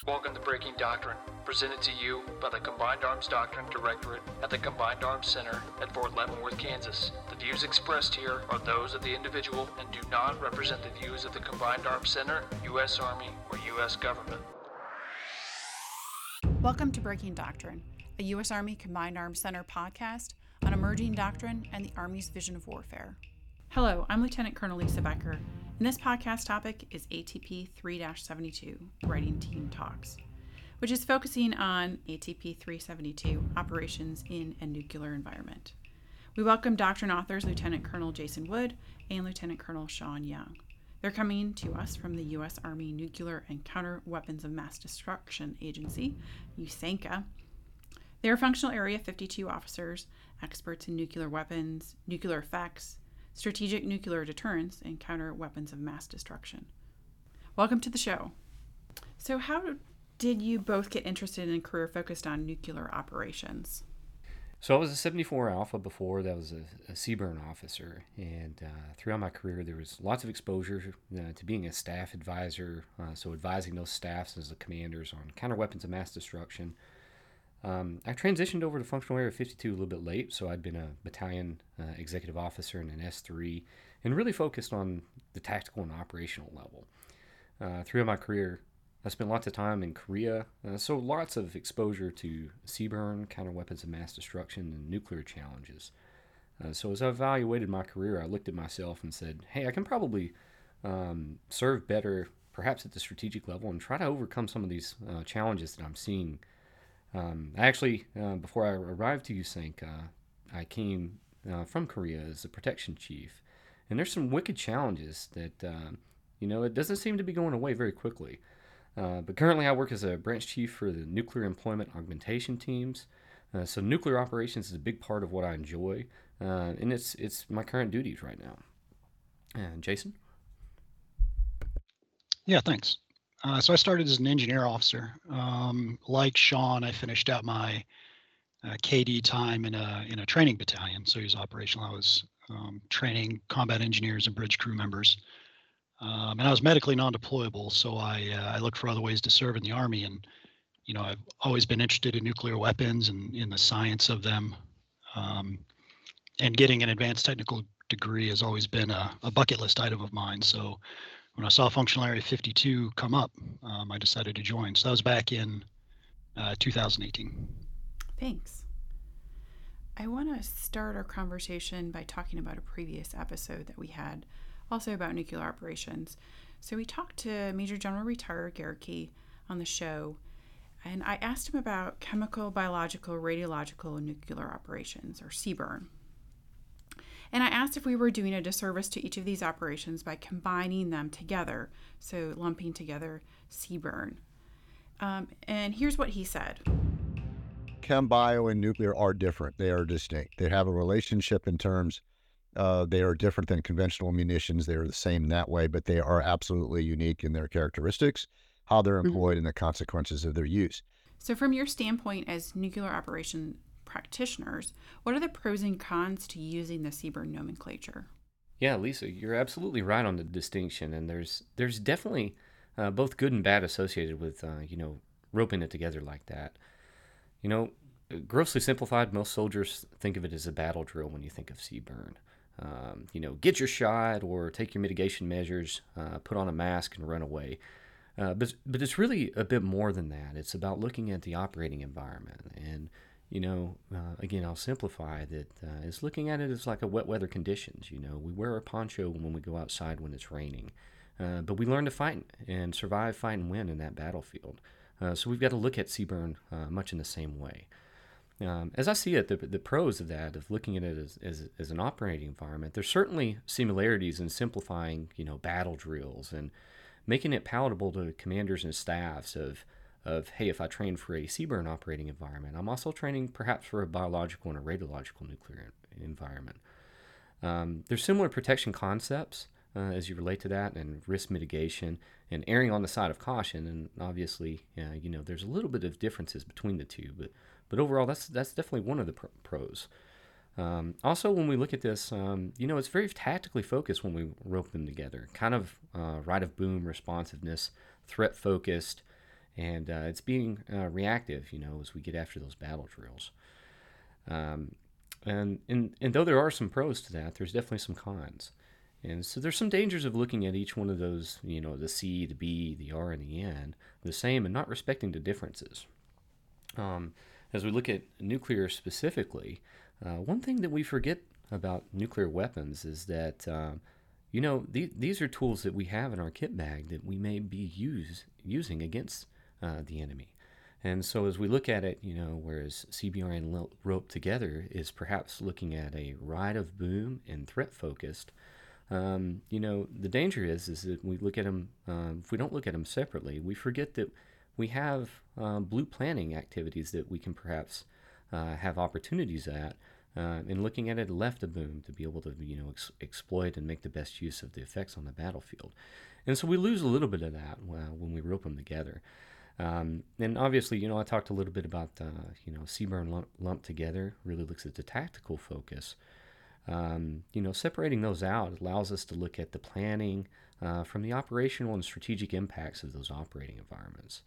Welcome to Breaking Doctrine, presented to you by the Combined Arms Doctrine Directorate at the Combined Arms Center at Fort Leavenworth, Kansas. The views expressed here are those of the individual and do not represent the views of the Combined Arms Center, U.S. Army, or U.S. government. Welcome to Breaking Doctrine, a U.S. Army Combined Arms Center podcast on emerging doctrine and the Army's vision of warfare. Hello, I'm Lieutenant Colonel Lisa Becker, and this podcast topic is ATP 3-72, Writing Team Talks, which is focusing on ATP 372, Operations in a Nuclear Environment. We welcome Doctrine authors Lieutenant Colonel Jason Wood and Lieutenant Colonel Sean Young. They're coming to us from the U.S. Army Nuclear and Counter Weapons of Mass Destruction Agency, USANCA. They are Functional Area 52 officers, experts in nuclear weapons, nuclear effects, strategic nuclear deterrence, and counter weapons of mass destruction. Welcome to the show. So how did you both get interested in a career focused on nuclear operations? So I was a 74 Alpha before. That was a CBRN officer, and throughout my career there was lots of exposure to being a staff advisor, so advising those staffs as the commanders on counter weapons of mass destruction. I transitioned over to Functional Area 52 a little bit late, so I'd been a battalion executive officer in an S3 and really focused on the tactical and operational level. Throughout my career, I spent lots of time in Korea, so lots of exposure to CBRN, counter weapons of mass destruction, and nuclear challenges. So as I evaluated my career, I looked at myself and said, hey, I can probably serve better perhaps at the strategic level and try to overcome some of these challenges that I'm seeing. Before I arrived to USANCA, I came from Korea as a protection chief. And there's some wicked challenges that, it doesn't seem to be going away very quickly. But currently I work as a branch chief for the nuclear employment augmentation teams. So nuclear operations is a big part of what I enjoy. And it's my current duties right now. Jason? Yeah, thanks. So I started as an engineer officer. Like Sean, I finished out my KD time in a training battalion. So he was operational. I was training combat engineers and bridge crew members. And I was medically non-deployable, so I looked for other ways to serve in the Army. And, I've always been interested in nuclear weapons and in the science of them. And getting an advanced technical degree has always been a bucket list item of mine. So when I saw Functional Area 52 come up, I decided to join. So that was back in 2018. Thanks. I want to start our conversation by talking about a previous episode that we had, also about nuclear operations. So we talked to Major General Retired Garricky on the show, and I asked him about chemical, biological, radiological, and nuclear operations, or CBRN. And I asked if we were doing a disservice to each of these operations by combining them together, so lumping together CBRN. And here's what he said. Chem, bio, and nuclear are different. They are distinct. They have a relationship in terms they are different than conventional munitions. They are the same in that way, but they are absolutely unique in their characteristics, how they're employed, and the consequences of their use. So from your standpoint as nuclear operation practitioners, what are the pros and cons to using the CBRN nomenclature? Yeah, Lisa, you're absolutely right on the distinction, and there's definitely both good and bad associated with roping it together like that. Grossly simplified, most soldiers think of it as a battle drill when you think of CBRN. Get your shot or take your mitigation measures, put on a mask and run away. But it's really a bit more than that. It's about looking at the operating environment. And, again, I'll simplify that it's looking at it as like a wet weather conditions. We wear a poncho when we go outside when it's raining. But we learn to fight and survive, fight, and win in that battlefield. So we've got to look at CBRN much in the same way. As I see it, the pros of that, of looking at it as an operating environment, there's certainly similarities in simplifying, battle drills and making it palatable to commanders and staffs of hey, if I train for a CBRN operating environment, I'm also training perhaps for a biological and a radiological nuclear environment. There's similar protection concepts as you relate to that, and risk mitigation and erring on the side of caution. And obviously, there's a little bit of differences between the two, but overall, that's definitely one of the pros. Also, when we look at this, it's very tactically focused when we rope them together. Kind of right of boom responsiveness, threat focused, and it's being reactive, as we get after those battle drills. And though there are some pros to that, there's definitely some cons. And so there's some dangers of looking at each one of those, the C, the B, the R, and the N, the same, and not respecting the differences. As we look at nuclear specifically, one thing that we forget about nuclear weapons is that, these are tools that we have in our kit bag that we may be using against the enemy. And so as we look at it, whereas CBR and rope together is perhaps looking at a ride of boom and threat focused, the danger is that we look at them, if we don't look at them separately, we forget that we have blue planning activities that we can perhaps have opportunities at, and looking at it left of boom to be able to, exploit and make the best use of the effects on the battlefield. And so we lose a little bit of that when we rope them together. And obviously, I talked a little bit about, CBRN lump together really looks at the tactical focus. Separating those out allows us to look at the planning from the operational and strategic impacts of those operating environments.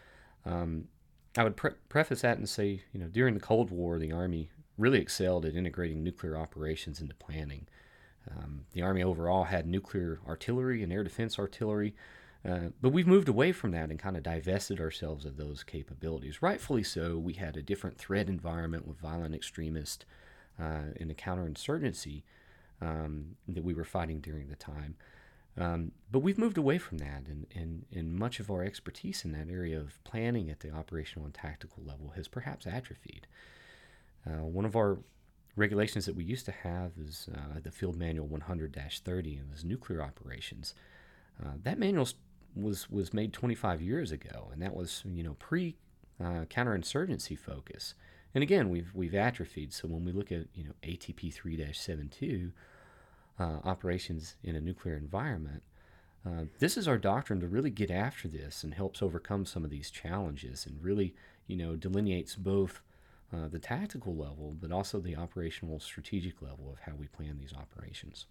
I would preface that and say, during the Cold War, the Army really excelled at integrating nuclear operations into planning. The Army overall had nuclear artillery and air defense artillery, but we've moved away from that and kind of divested ourselves of those capabilities. Rightfully so. We had a different threat environment with violent extremists in the counterinsurgency that we were fighting during the time. But we've moved away from that, and much of our expertise in that area of planning at the operational and tactical level has perhaps atrophied. One of our regulations that we used to have is the Field Manual 100-30, and was nuclear operations. That manual was made 25 years ago, and that was pre counterinsurgency focus. And again, we've atrophied. So when we look at ATP 3-72 operations in a nuclear environment, this is our doctrine to really get after this and helps overcome some of these challenges, and really delineates both the tactical level, but also the operational strategic level of how we plan these operations.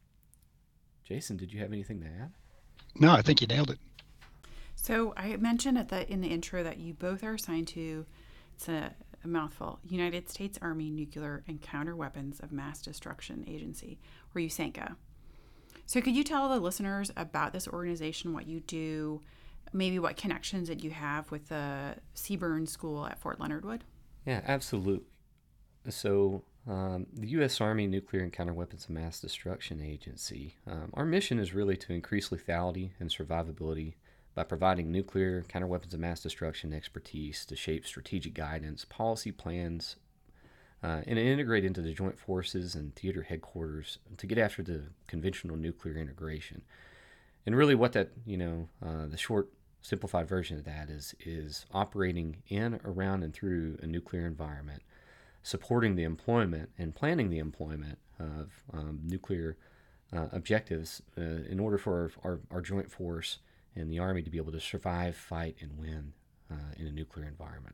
Jason, did you have anything to add? No, I think you nailed it. So I mentioned in the intro that you both are assigned to, it's a mouthful, United States Army Nuclear and Counter Weapons of Mass Destruction Agency, or USANCA. So could you tell the listeners about this organization, what you do, maybe what connections that you have with the CBRN School at Fort Leonard Wood? Yeah, absolutely. So the U.S. Army Nuclear and Counter Weapons of Mass Destruction Agency, our mission is really to increase lethality and survivability by providing nuclear counter weapons of mass destruction expertise to shape strategic guidance, policy plans, and integrate into the joint forces and theater headquarters to get after the conventional nuclear integration. And really what that, the short, simplified version of that is operating in, around, and through a nuclear environment, supporting the employment and planning the employment of nuclear objectives in order for our joint force and the Army to be able to survive, fight, and win in a nuclear environment.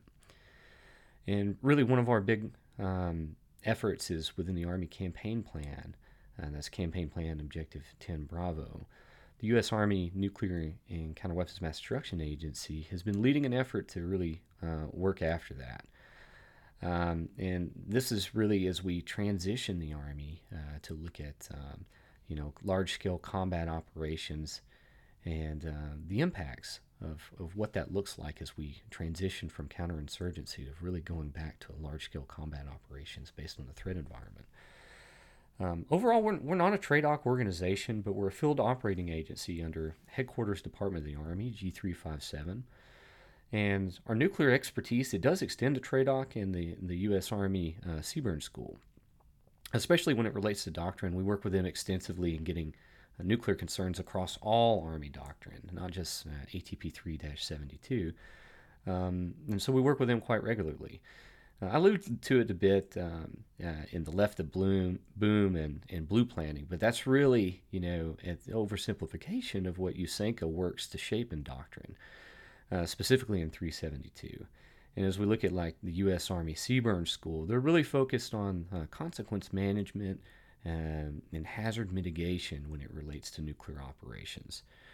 And really one of our big efforts is within the Army Campaign Plan, and that's Campaign Plan Objective 10 Bravo. The U.S. Army Nuclear and Counter Weapons of Mass Destruction Agency has been leading an effort to really work after that. And this is really as we transition the Army to look at large-scale combat operations and the impacts of what that looks like as we transition from counterinsurgency to really going back to large-scale combat operations based on the threat environment. Overall, we're not a TRADOC organization, but we're a field operating agency under Headquarters Department of the Army, G357. And our nuclear expertise, it does extend to TRADOC and the U.S. Army CBRN School, especially when it relates to doctrine. We work with them extensively in getting nuclear concerns across all Army doctrine, not just ATP 3-72. And so we work with them quite regularly. I alluded to it a bit in the left of boom and blue planning, but that's really, an oversimplification of what USANCA works to shape in doctrine, specifically in 372. And as we look at like the U.S. Army CBRN School, they're really focused on consequence management and hazard mitigation when it relates to nuclear operations.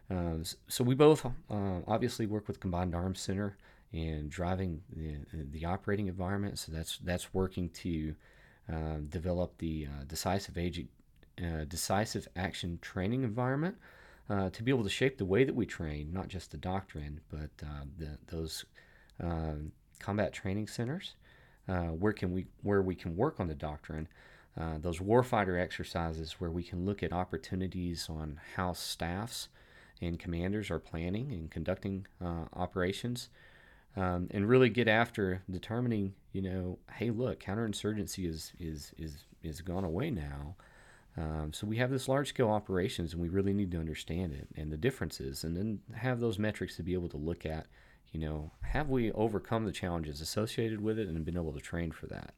So we both obviously work with Combined Arms Center and driving the operating environment. So that's working to develop the decisive action training environment to be able to shape the way that we train, not just the doctrine, but those combat training centers where we can work on the doctrine. Those warfighter exercises where we can look at opportunities on how staffs and commanders are planning and conducting operations, and really get after determining, hey, look, counterinsurgency is gone away now. So we have this large-scale operations, and we really need to understand it and the differences, and then have those metrics to be able to look at, have we overcome the challenges associated with it and been able to train for that?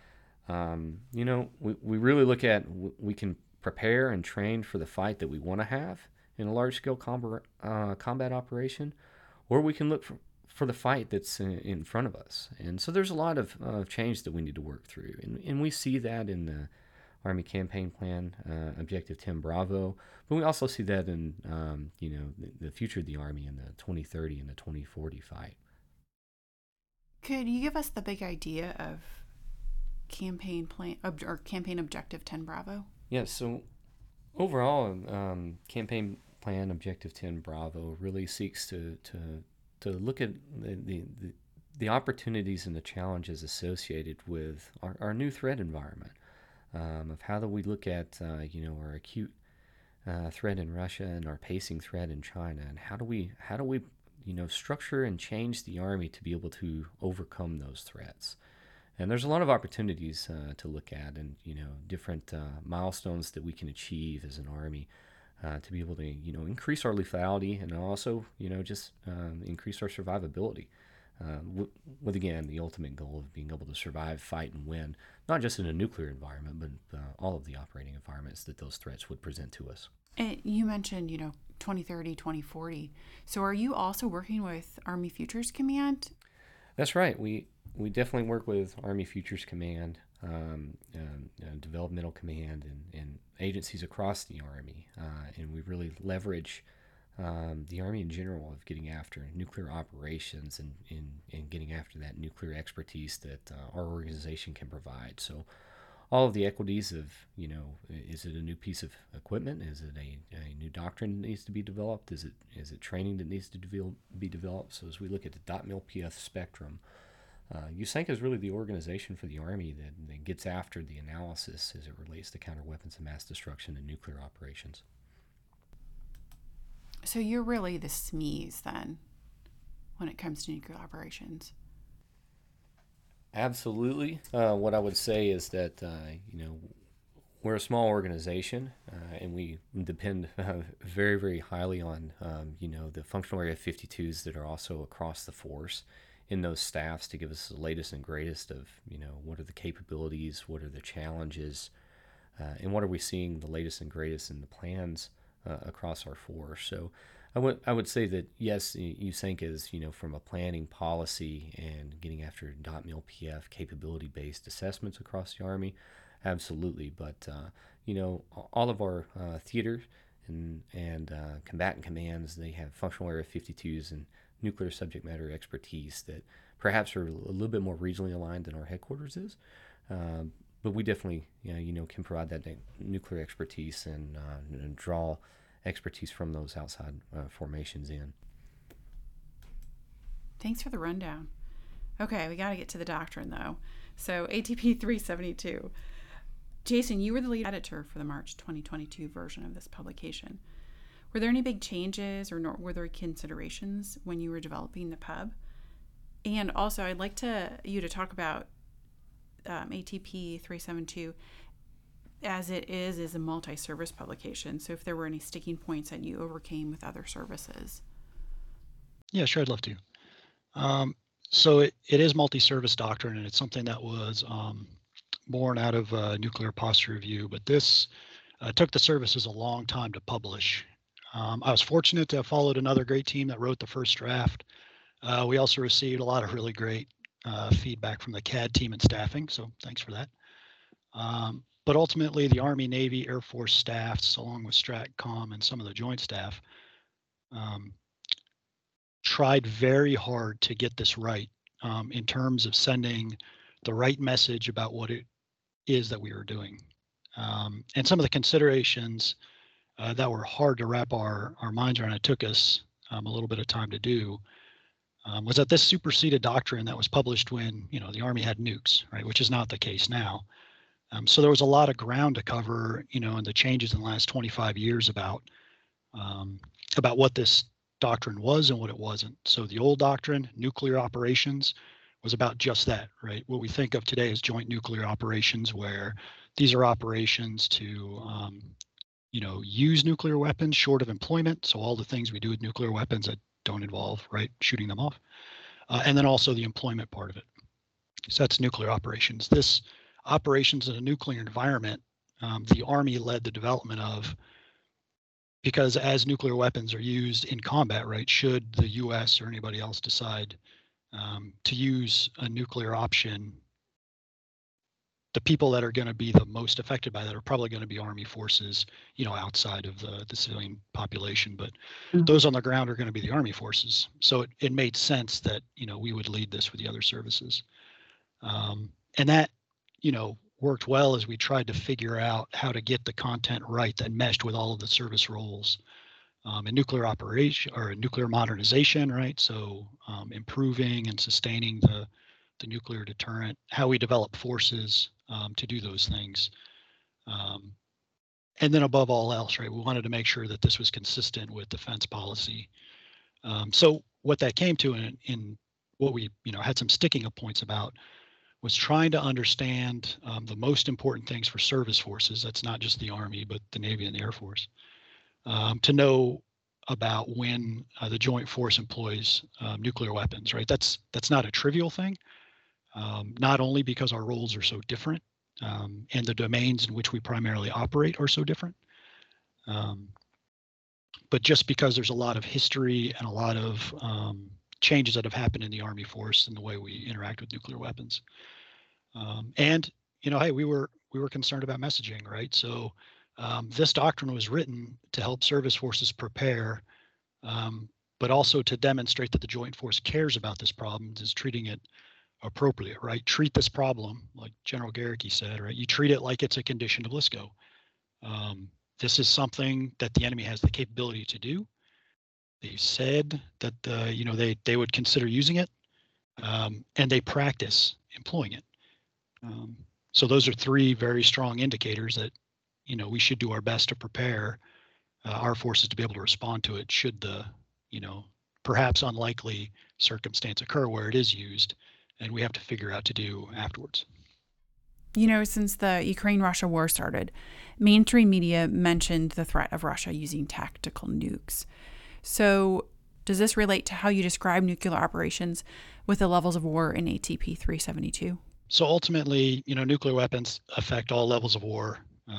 We really look at we can prepare and train for the fight that we want to have in a large-scale combat operation, or we can look for the fight that's in front of us. And so there's a lot of change that we need to work through, and we see that in the Army Campaign Plan, Objective 10 Bravo, but we also see that in the future of the Army in the 2030 and the 2040 fight. Could you give us the big idea of Campaign Plan or Campaign Objective 10 Bravo? Yeah, so overall, Campaign Plan Objective 10 Bravo really seeks to look at the opportunities and the challenges associated with our new threat environment. Of how do we look at our acute threat in Russia and our pacing threat in China, and how do we structure and change the Army to be able to overcome those threats. And there's a lot of opportunities to look at, and different milestones that we can achieve as an Army to be able to increase our lethality, and also just increase our survivability. With again the ultimate goal of being able to survive, fight, and win, not just in a nuclear environment, but all of the operating environments that those threats would present to us. And you mentioned 2030, 2040. So are you also working with Army Futures Command? That's right. We definitely work with Army Futures Command, Developmental Command, and agencies across the Army, and we really leverage the Army in general of getting after nuclear operations and getting after that nuclear expertise that our organization can provide. So all of the equities of, is it a new piece of equipment? Is it a new doctrine that needs to be developed? Is it training that needs to be developed? So as we look at the .mil-PF spectrum, USANCA is really the organization for the Army that gets after the analysis as it relates to counter weapons of mass destruction and nuclear operations. So you're really the SMEs then, when it comes to nuclear operations. Absolutely. What I would say is that we're a small organization, and we depend very, very highly on the functional area 52s that are also across the force in those staffs to give us the latest and greatest of what are the capabilities, what are the challenges, and what are we seeing the latest and greatest in the plans across our force. So I would say that yes, USANCA is from a planning policy and getting after .mil-PF capability-based assessments across the Army, absolutely. But all of our theaters and combatant commands, they have functional area 52s and nuclear subject matter expertise that perhaps are a little bit more regionally aligned than our headquarters is. But we definitely, can provide that nuclear expertise and draw expertise from those outside formations in. Thanks for the rundown. Okay, we got to get to the doctrine though. So ATP 372. Jason, you were the lead editor for the March 2022 version of this publication. Were there any big changes or were there considerations when you were developing the pub? And also, I'd like you to talk about ATP 372 as it is a multi-service publication. So if there were any sticking points that you overcame with other services. Yeah, sure, I'd love to. So it is multi-service doctrine, and it's something that was born out of nuclear posture review, but this took the services a long time to publish. I was fortunate to have followed another great team that wrote the first draft. We also received a lot of really great feedback from the CAD team and staffing, so thanks for that. But ultimately, the Army, Navy, Air Force staffs, along with STRATCOM and some of the joint staff, tried very hard to get this right in terms of sending the right message about what it is that we were doing. And some of the considerations that were hard to wrap our minds around, it took us a little bit of time to do, was that this superseded doctrine that was published when, the Army had nukes, right, which is not the case now. So there was a lot of ground to cover, and the changes in the last 25 years about what this doctrine was and what it wasn't. So the old doctrine, nuclear operations, was about just that, right? What we think of today as joint nuclear operations, where these are operations to, use nuclear weapons short of employment. So all the things we do with nuclear weapons that don't involve, right, shooting them off. And then also the employment part of it. So that's nuclear operations. This operations in a nuclear environment, the Army led the development of, because as nuclear weapons are used in combat, right, should the US or anybody else decide to use a nuclear option, the people that are going to be the most affected by that are probably going to be Army forces, outside of the civilian population. But those on the ground are going to be the Army forces. So it made sense that, we would lead this with the other services. And that, worked well as we tried to figure out how to get the content right that meshed with all of the service roles in nuclear operation or nuclear modernization, right? So improving and sustaining the nuclear deterrent, how we develop forces to do those things. And then above all else, right, we wanted to make sure that this was consistent with defense policy. So what that came to in what we, had some sticking points about was trying to understand the most important things for service forces. That's not just the Army, but the Navy and the Air Force, to know about when the joint force employs nuclear weapons, right? That's not a trivial thing, not only because our roles are so different and the domains in which we primarily operate are so different, but just because there's a lot of history and a lot of changes that have happened in the Army force and the way we interact with nuclear weapons. And, hey, we were concerned about messaging, right? So this doctrine was written to help service forces prepare, but also to demonstrate that the joint force cares about this problem, is treating it appropriate, right? Treat this problem, like General Garricky said, right? You treat it like it's a condition of LSCO. This is something that the enemy has the capability to do. They said that, they would consider using it, and they practice employing it. So those are three very strong indicators that, we should do our best to prepare our forces to be able to respond to it should the, perhaps unlikely circumstance occur where it is used, and we have to figure out to do afterwards. Since the Ukraine-Russia war started, mainstream media mentioned the threat of Russia using tactical nukes. So does this relate to how you describe nuclear operations with the levels of war in ATP 372? So ultimately, nuclear weapons affect all levels of war.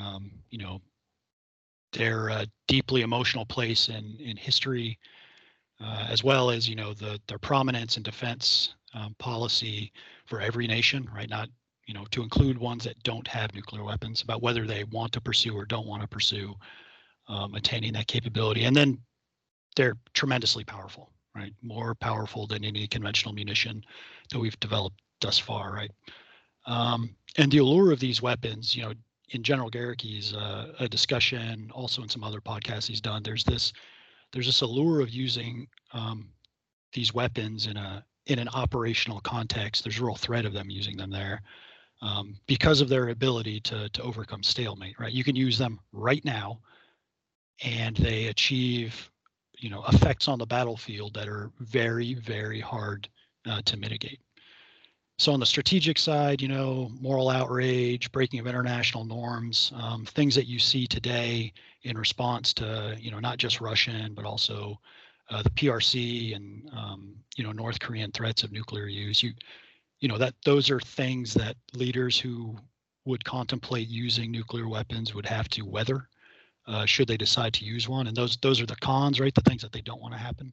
They're a deeply emotional place in history, as well as, their prominence in defense policy for every nation, right? Not, to include ones that don't have nuclear weapons, about whether they want to pursue or don't want to pursue attaining that capability. And then they're tremendously powerful, right? More powerful than any conventional munition that we've developed thus far, right? And the allure of these weapons, in General Garricky's a discussion, also in some other podcasts he's done, there's this allure of using these weapons in an operational context. There's a real threat of them using them there because of their ability to overcome stalemate, right? You can use them right now, and they achieve effects on the battlefield that are very, very hard to mitigate. So on the strategic side, moral outrage, breaking of international norms, things that you see today in response to, not just Russian, but also the PRC and, North Korean threats of nuclear use. Those are things that leaders who would contemplate using nuclear weapons would have to weather should they decide to use one. And those are the cons, right? The things that they don't want to happen.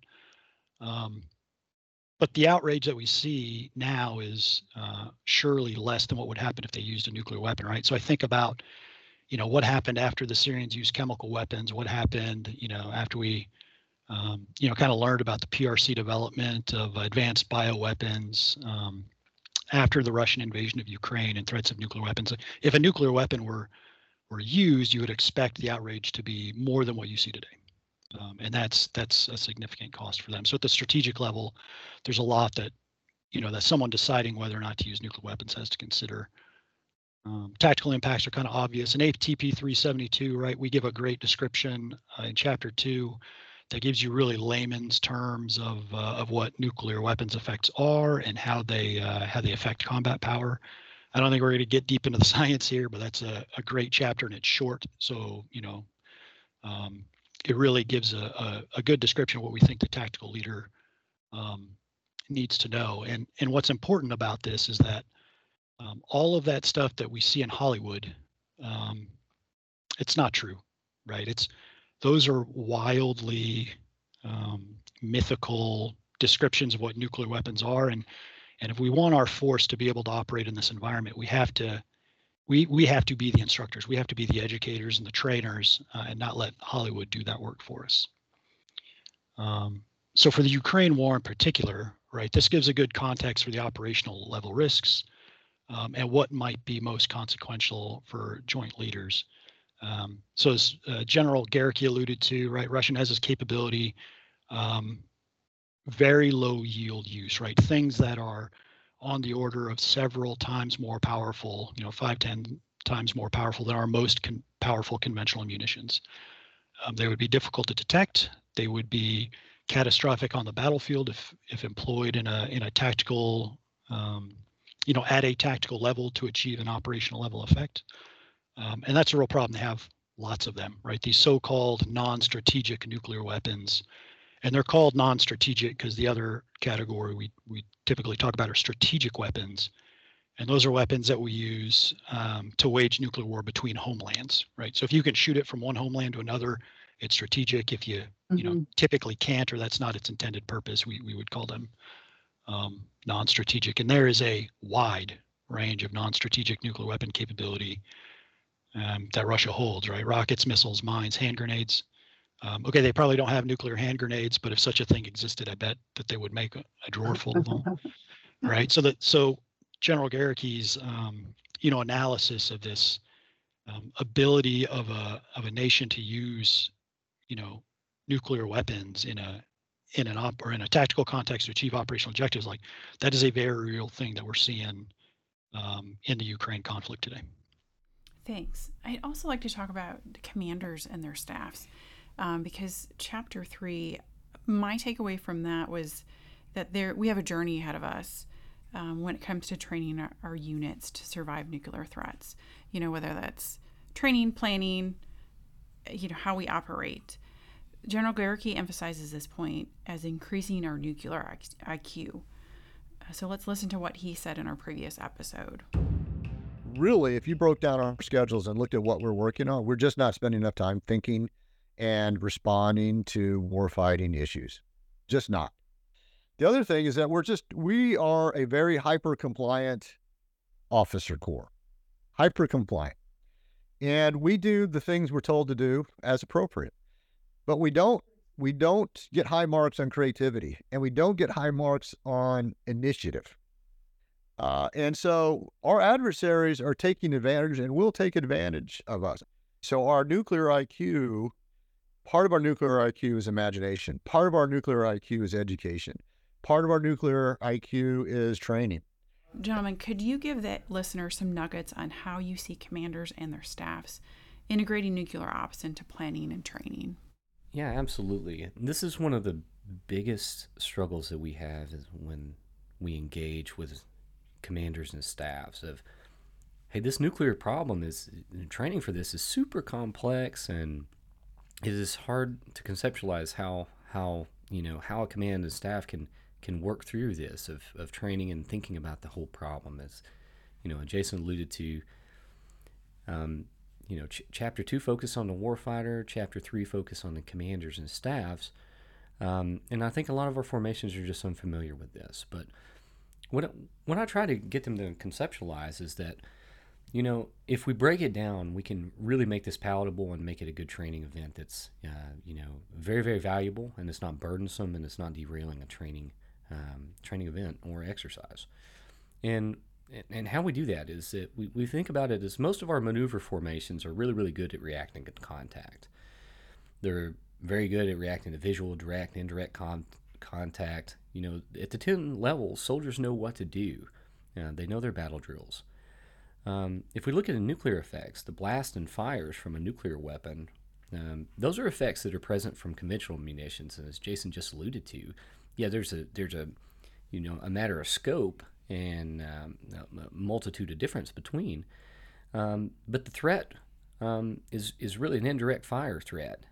But the outrage that we see now is surely less than what would happen if they used a nuclear weapon, right? So I think about, what happened after the Syrians used chemical weapons, what happened, after we kind of learned about the PRC development of advanced bioweapons after the Russian invasion of Ukraine and threats of nuclear weapons. If a nuclear weapon were used, you would expect the outrage to be more than what you see today. And that's a significant cost for them. So at the strategic level, there's a lot that, that someone deciding whether or not to use nuclear weapons has to consider. Tactical impacts are kind of obvious. In ATP 372, right, we give a great description in Chapter 2 that gives you really layman's terms of what nuclear weapons effects are and how they affect combat power. I don't think we're going to get deep into the science here, but that's a great chapter and it's short. So, it really gives a good description of what we think the tactical leader needs to know. And what's important about this is that all of that stuff that we see in Hollywood, it's not true, right? Those are wildly mythical descriptions of what nuclear weapons are. And if we want our force to be able to operate in this environment, we have to be the instructors. We have to be the educators and the trainers and not let Hollywood do that work for us. So for the Ukraine war in particular, right, this gives a good context for the operational level risks and what might be most consequential for joint leaders. So as General Garricky alluded to, right, Russia has this capability, very low yield use, right? Things that are on the order of several times more powerful, 5-10 times more powerful than our most powerful conventional munitions. They would be difficult to detect. They would be catastrophic on the battlefield if employed in a tactical, at a tactical level to achieve an operational level effect. And that's a real problem to have lots of them, right? These so-called non-strategic nuclear weapons. And they're called non-strategic because the other category we typically talk about are strategic weapons. And those are weapons that we use to wage nuclear war between homelands, right? So if you can shoot it from one homeland to another, it's strategic. If you, typically can't, or that's not its intended purpose, we would call them non-strategic. And there is a wide range of non-strategic nuclear weapon capability that Russia holds, right? Rockets, missiles, mines, hand grenades. Okay, they probably don't have nuclear hand grenades, but if such a thing existed, I bet that they would make a drawer full of them, right? So General Garricky's, analysis of this ability of a nation to use, nuclear weapons in a tactical context to achieve operational objectives, like that is a very real thing that we're seeing in the Ukraine conflict today. Thanks. I'd also like to talk about the commanders and their staffs. Because Chapter 3, my takeaway from that was that we have a journey ahead of us when it comes to training our units to survive nuclear threats. Whether that's training, planning, how we operate. General Garricky emphasizes this point as increasing our nuclear IQ. So let's listen to what he said in our previous episode. Really, if you broke down our schedules and looked at what we're working on, we're just not spending enough time thinking and responding to warfighting issues. Just not. The other thing is that we are a very hyper-compliant officer corps. Hyper-compliant. And we do the things we're told to do as appropriate. But we don't get high marks on creativity, and we don't get high marks on initiative. And so our adversaries are taking advantage and will take advantage of us. So our nuclear IQ, part of our nuclear IQ is imagination. Part of our nuclear IQ is education. Part of our nuclear IQ is training. Gentlemen, could you give the listener some nuggets on how you see commanders and their staffs integrating nuclear ops into planning and training? Yeah, absolutely. This is one of the biggest struggles that we have is when we engage with commanders and staffs of, hey, this nuclear problem training for this is super complex, and it is hard to conceptualize how a command and staff can work through this of training and thinking about the whole problem. As Jason alluded to, Chapter 2 focus on the warfighter, Chapter 3 focus on the commanders and staffs, and I think a lot of our formations are just unfamiliar with this. But what I try to get them to conceptualize is that If we break it down, we can really make this palatable and make it a good training event that's, very, very valuable, and it's not burdensome, and it's not derailing a training event or exercise. And how we do that is that we think about it as most of our maneuver formations are really, really good at reacting to contact. They're very good at reacting to visual, direct, indirect contact. At the 10 levels, soldiers know what to do. They know their battle drills. If we look at the nuclear effects, the blast and fires from a nuclear weapon, those are effects that are present from conventional munitions. And as Jason just alluded to, there's a matter of scope and a multitude of difference between. But the threat is really an indirect fire threat.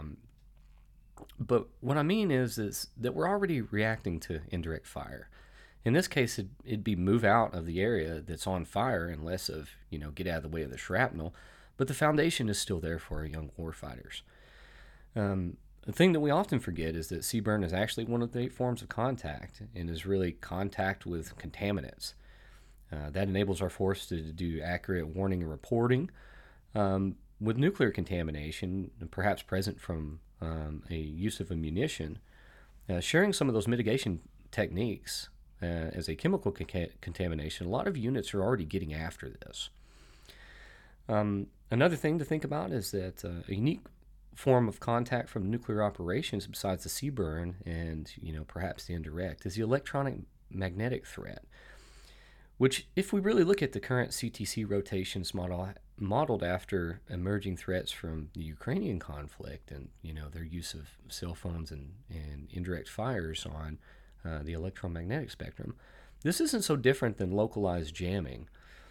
But what I mean is that we're already reacting to indirect fire. In this case, it'd be move out of the area that's on fire and less of, get out of the way of the shrapnel. But the foundation is still there for our young warfighters. The thing that we often forget is that CBRN is actually one of the 8 forms of contact and is really contact with contaminants. That enables our force to do accurate warning and reporting. With nuclear contamination, perhaps present from a use of a munition, sharing some of those mitigation techniques as a chemical contamination, a lot of units are already getting after this. Another thing to think about is that a unique form of contact from nuclear operations, besides the CBRN and perhaps the indirect, is the electronic magnetic threat, which, if we really look at the current CTC rotations modeled after emerging threats from the Ukrainian conflict and their use of cell phones and indirect fires on the electromagnetic spectrum, this isn't so different than localized jamming.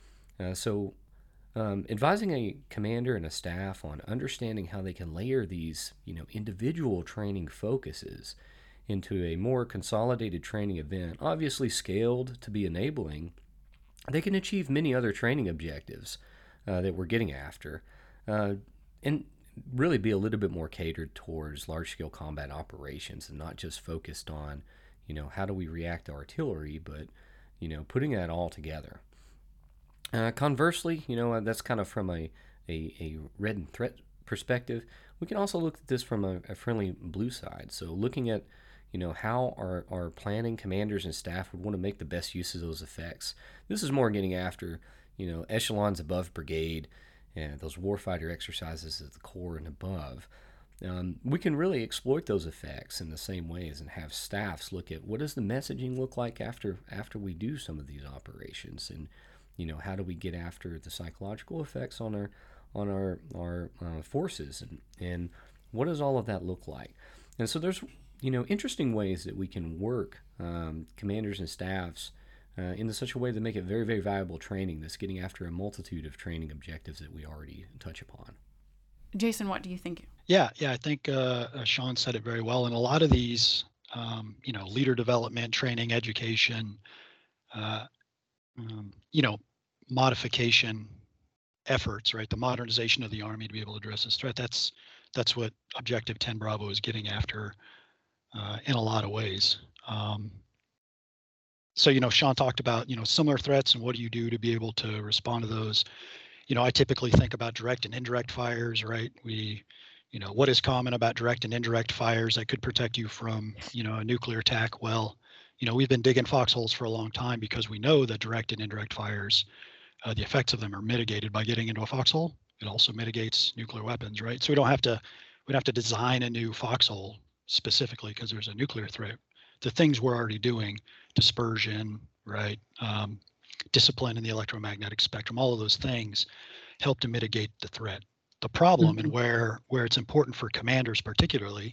Advising a commander and a staff on understanding how they can layer these, individual training focuses into a more consolidated training event, obviously scaled to be enabling, they can achieve many other training objectives that we're getting after, and really be a little bit more catered towards large-scale combat operations and not just focused on, how do we react to artillery, but, putting that all together. Conversely, that's kind of from a red and threat perspective. We can also look at this from a friendly blue side. So looking at, how our planning commanders and staff would want to make the best use of those effects. This is more getting after, echelons above brigade and those warfighter exercises at the corps and above. We can really exploit those effects in the same ways and have staffs look at what does the messaging look like after we do some of these operations, and how do we get after the psychological effects on our forces, and what does all of that look like? And so there's interesting ways that we can work commanders and staffs in such a way to make it very, very valuable training that's getting after a multitude of training objectives that we already touch upon. Jason, what do you think? Yeah, I think Sean said it very well. And a lot of these, leader development, training, education, modification efforts, right? The modernization of the Army to be able to address this threat. That's what Objective 10 Bravo is getting after in a lot of ways. So, Sean talked about, similar threats and what do you do to be able to respond to those. I typically think about direct and indirect fires, right? What is common about direct and indirect fires that could protect you from, a nuclear attack? Well, we've been digging foxholes for a long time because we know that direct and indirect fires, the effects of them are mitigated by getting into a foxhole. It also mitigates nuclear weapons, right? So we don't have to design a new foxhole specifically because there's a nuclear threat. The things we're already doing, dispersion, right? Discipline in the electromagnetic spectrum, all of those things help to mitigate the threat. The problem, and where it's important for commanders particularly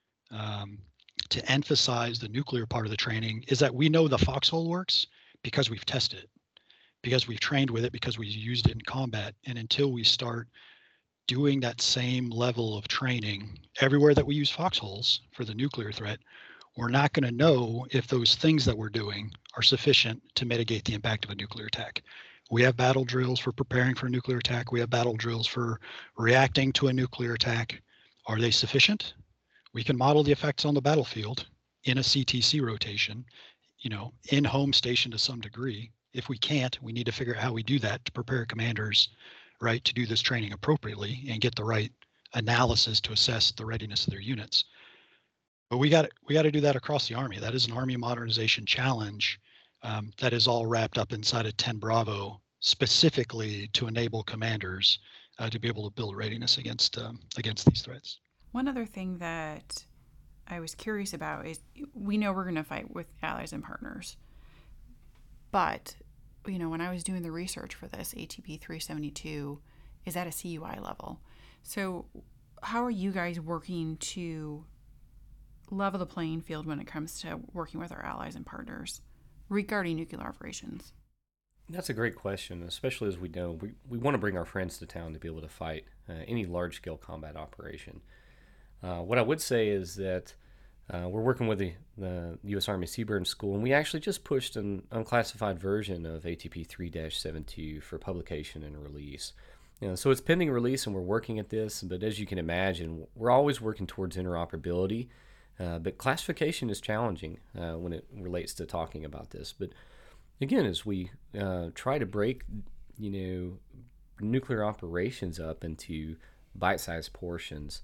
to emphasize the nuclear part of the training, is that we know the foxhole works because we've tested it, because we've trained with it, because we've used it in combat. And until we start doing that same level of training everywhere that we use foxholes for the nuclear threat, we're not going to know if those things that we're doing are sufficient to mitigate the impact of a nuclear attack. We have battle drills for preparing for a nuclear attack. We have battle drills for reacting to a nuclear attack. Are they sufficient? We can model the effects on the battlefield in a CTC rotation, in home station to some degree. If we can't, we need to figure out how we do that to prepare commanders, right, to do this training appropriately and get the right analysis to assess the readiness of their units. But we got to do that across the Army. That is an Army modernization challenge that is all wrapped up inside of 10 Bravo, specifically to enable commanders to be able to build readiness against these threats. One other thing that I was curious about is we know we're going to fight with allies and partners, but when I was doing the research for this, ATP 372 is at a CUI level. So how are you guys working to level the playing field when it comes to working with our allies and partners regarding nuclear operations? That's a great question, especially as we know we want to bring our friends to town to be able to fight any large-scale combat operation. What I would say is that we're working with the U.S. Army Seaburn School, and we actually just pushed an unclassified version of ATP 3-72 for publication and release. So it's pending release, and we're working at this, but as you can imagine, we're always working towards interoperability, but classification is challenging when it relates to talking about this. But again, as we try to break, nuclear operations up into bite-sized portions,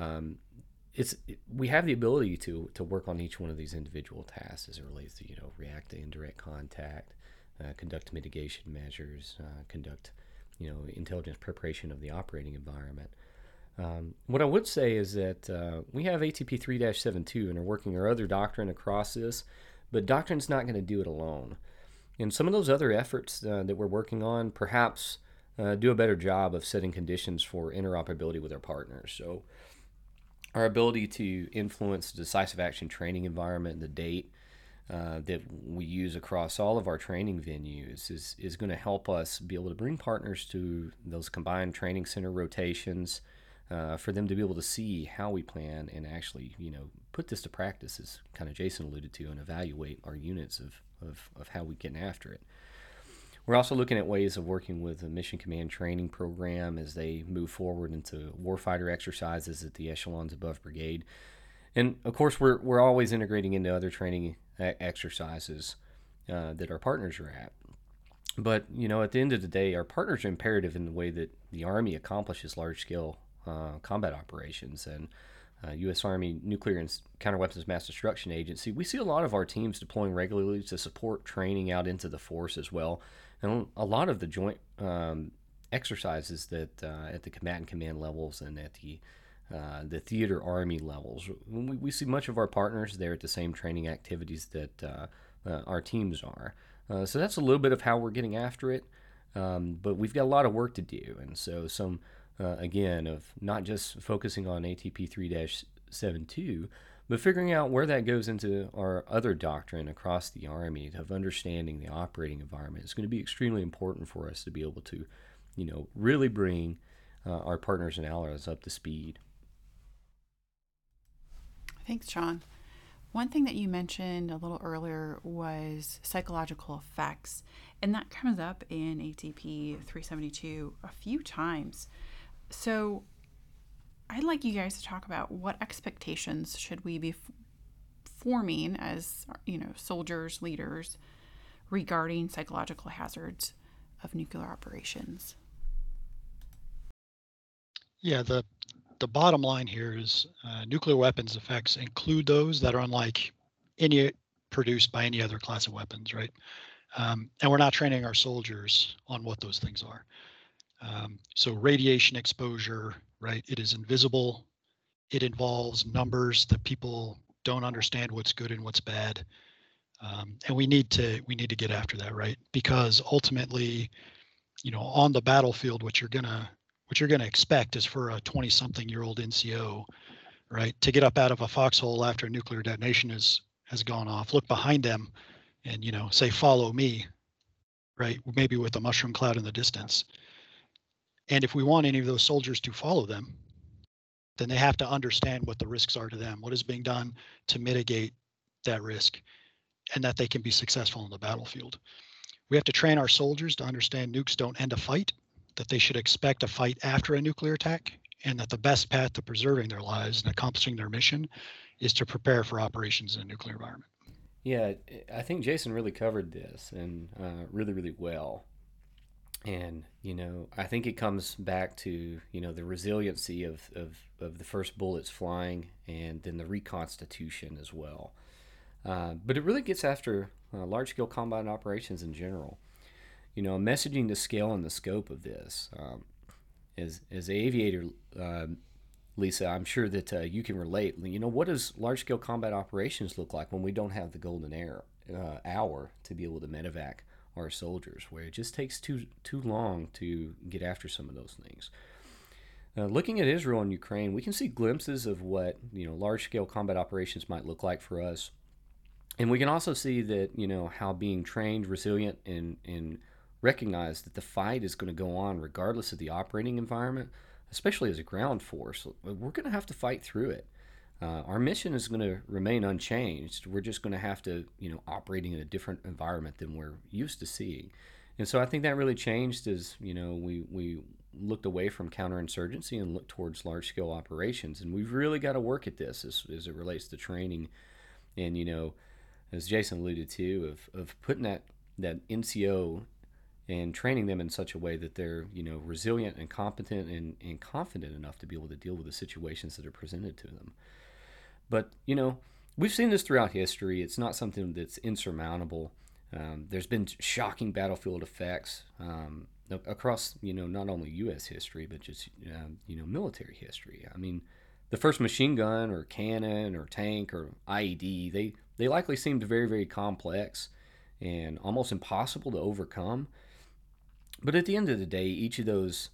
we have the ability to work on each one of these individual tasks as it relates to react to indirect contact, conduct mitigation measures, conduct intelligence preparation of the operating environment. What I would say is that we have ATP 3-72 and are working our other doctrine across this, but doctrine's not going to do it alone. And some of those other efforts that we're working on perhaps do a better job of setting conditions for interoperability with our partners. So our ability to influence the decisive action training environment, the date that we use across all of our training venues is going to help us be able to bring partners to those combined training center rotations for them to be able to see how we plan and actually, put this to practice, as kind of Jason alluded to, and evaluate our units of how we get after it. We're also looking at ways of working with the Mission Command training program as they move forward into warfighter exercises at the echelons above brigade. And of course, we're always integrating into other training exercises that our partners are at. But, at the end of the day, our partners are imperative in the way that the Army accomplishes large-scale combat operations. And U.S. Army Nuclear and Counterweapons Mass Destruction Agency, we see a lot of our teams deploying regularly to support training out into the force as well. And a lot of the joint exercises that at the combatant command levels and at the theater Army levels, we see much of our partners there at the same training activities that our teams are. So that's a little bit of how we're getting after it, but we've got a lot of work to do. And so some, again, of not just focusing on ATP 3-72, but figuring out where that goes into our other doctrine across the Army of understanding the operating environment is going to be extremely important for us to be able to, really bring our partners and allies up to speed. Thanks, Sean. One thing that you mentioned a little earlier was psychological effects, and that comes up in ATP 372 a few times. So I'd like you guys to talk about what expectations should we be forming as, soldiers, leaders, regarding psychological hazards of nuclear operations. Yeah, the bottom line here is nuclear weapons effects include those that are unlike any produced by any other class of weapons, right? And we're not training our soldiers on what those things are. So radiation exposure, right? It is invisible. It involves numbers that people don't understand what's good and what's bad. And we need to get after that, right? Because ultimately, on the battlefield, what you're gonna expect is for a 20-something-year-old NCO, right, to get up out of a foxhole after a nuclear detonation has gone off, look behind them, and say, "Follow me," right? Maybe with a mushroom cloud in the distance. And if we want any of those soldiers to follow them, then they have to understand what the risks are to them, what is being done to mitigate that risk, and that they can be successful on the battlefield. We have to train our soldiers to understand nukes don't end a fight, that they should expect a fight after a nuclear attack, and that the best path to preserving their lives and accomplishing their mission is to prepare for operations in a nuclear environment. Yeah, I think Jason really covered this and really, really well. And, I think it comes back to, the resiliency of the first bullets flying and then the reconstitution as well. But it really gets after large scale combat operations in general. Messaging the scale and the scope of this. As an aviator, Lisa, I'm sure that you can relate. What does large scale combat operations look like when we don't have the golden hour to be able to medevac our soldiers, where it just takes too long to get after some of those things? Looking at Israel and Ukraine, we can see glimpses of what large scale combat operations might look like for us, and we can also see that how being trained, resilient, and recognize that the fight is going to go on regardless of the operating environment, especially as a ground force. We're going to have to fight through it. Our mission is going to remain unchanged. We're just going to have to, operating in a different environment than we're used to seeing. And so I think that really changed as, we looked away from counterinsurgency and looked towards large-scale operations. And we've really got to work at this as it relates to training. And, as Jason alluded to, of putting that NCO and training them in such a way that they're, resilient and competent and confident enough to be able to deal with the situations that are presented to them. But, we've seen this throughout history. It's not something that's insurmountable. There's been shocking battlefield effects across, not only U.S. history, but just, military history. I mean, the first machine gun or cannon or tank or IED, they likely seemed very, very complex and almost impossible to overcome. But at the end of the day, each of those,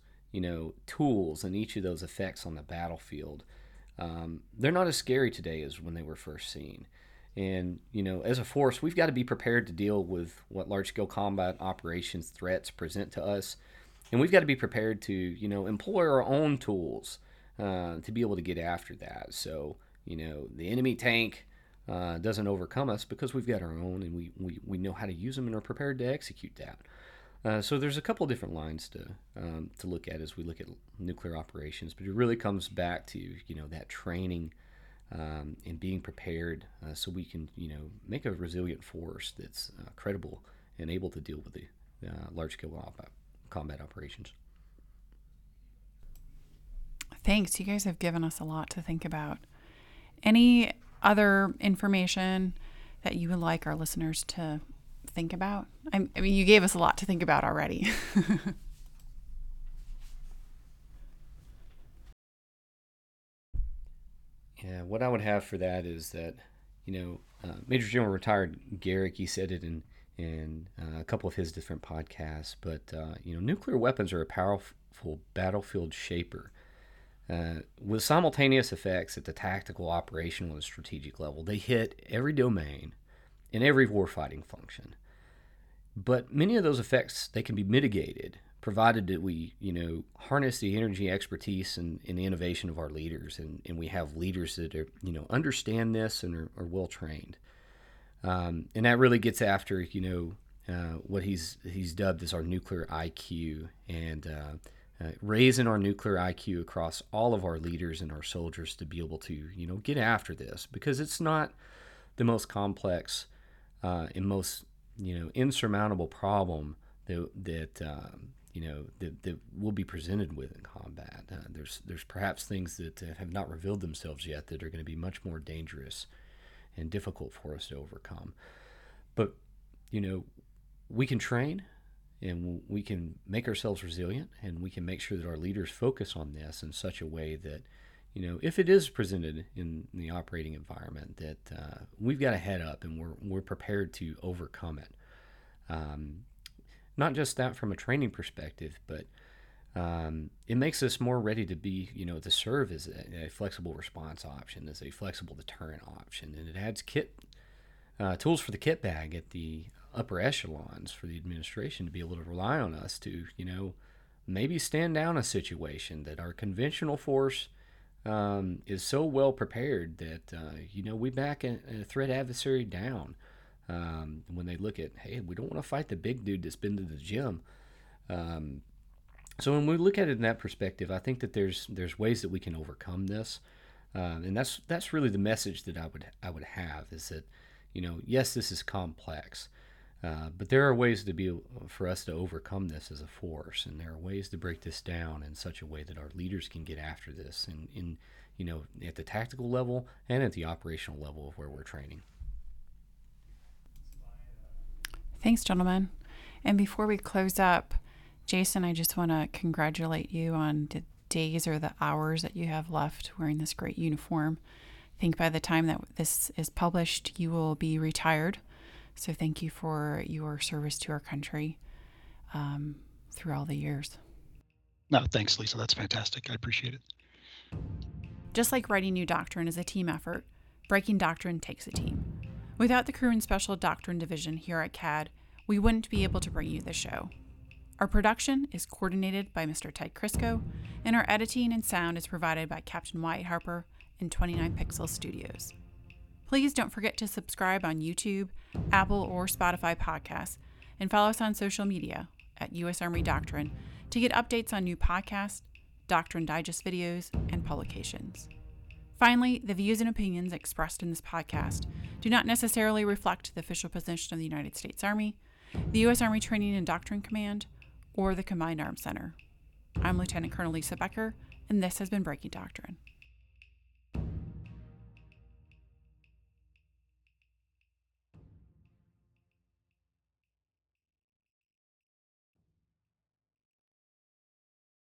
tools and each of those effects on the battlefield, they're not as scary today as when they were first seen. And, as a force, we've got to be prepared to deal with what large-scale combat operations threats present to us. And we've got to be prepared to, employ our own tools to be able to get after that. So, the enemy tank doesn't overcome us because we've got our own and we know how to use them and are prepared to execute that. So there's a couple different lines to look at as we look at nuclear operations, but it really comes back to that training and being prepared so we can make a resilient force that's credible and able to deal with the large-scale combat operations. Thanks. You guys have given us a lot to think about. Any other information that you would like our listeners to think about? I mean, you gave us a lot to think about already. Yeah, what I would have for that is that, Major General retired Garrick, he said it in a couple of his different podcasts, but, nuclear weapons are a powerful battlefield shaper with simultaneous effects at the tactical, operational, and strategic level. They hit every domain and every warfighting function. But many of those effects, they can be mitigated, provided that we, harness the energy, expertise, and the innovation of our leaders, and we have leaders that are, understand this and are well trained. And that really gets after, what he's dubbed as our nuclear IQ, and raising our nuclear IQ across all of our leaders and our soldiers to be able to, get after this, because it's not the most complex and most insurmountable problem that will be presented with in combat. There's perhaps things that have not revealed themselves yet that are going to be much more dangerous and difficult for us to overcome. But we can train, and we can make ourselves resilient, and we can make sure that our leaders focus on this in such a way that if it is presented in the operating environment, that we've got a head up and we're prepared to overcome it. Not just that from a training perspective, but it makes us more ready to be, to serve as a flexible response option, as a flexible deterrent option, and it adds tools for the kit bag at the upper echelons for the administration to be able to rely on us to, maybe stand down a situation that our conventional force is so well prepared that, we back a threat adversary down when they look at, hey, we don't want to fight the big dude that's been to the gym. So when we look at it in that perspective, I think that there's ways that we can overcome this. And that's really the message that I would have, is that, yes, this is complex, but there are ways for us to overcome this as a force, and there are ways to break this down in such a way that our leaders can get after this at the tactical level and at the operational level of where we're training. Thanks, gentlemen. And before we close up, Jason, I just want to congratulate you on the days or the hours that you have left wearing this great uniform. I think by the time that this is published, you will be retired. So thank you for your service to our country through all the years. No, thanks, Lisa. That's fantastic. I appreciate it. Just like writing new doctrine is a team effort, breaking doctrine takes a team. Without the Crew and Special Doctrine Division here at CAD, we wouldn't be able to bring you this show. Our production is coordinated by Mr. Ted Crisco, and our editing and sound is provided by Captain Wyatt Harper in 29 Pixel Studios. Please don't forget to subscribe on YouTube, Apple, or Spotify podcasts, and follow us on social media at U.S. Army Doctrine to get updates on new podcasts, Doctrine Digest videos, and publications. Finally, the views and opinions expressed in this podcast do not necessarily reflect the official position of the United States Army, the U.S. Army Training and Doctrine Command, or the Combined Arms Center. I'm Lieutenant Colonel Lisa Becker, and this has been Breaking Doctrine.